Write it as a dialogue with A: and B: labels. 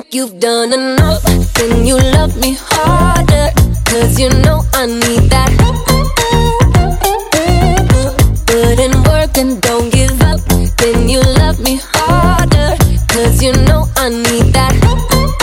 A: think you've done enough, then you love me harder, 'cause you know I need that.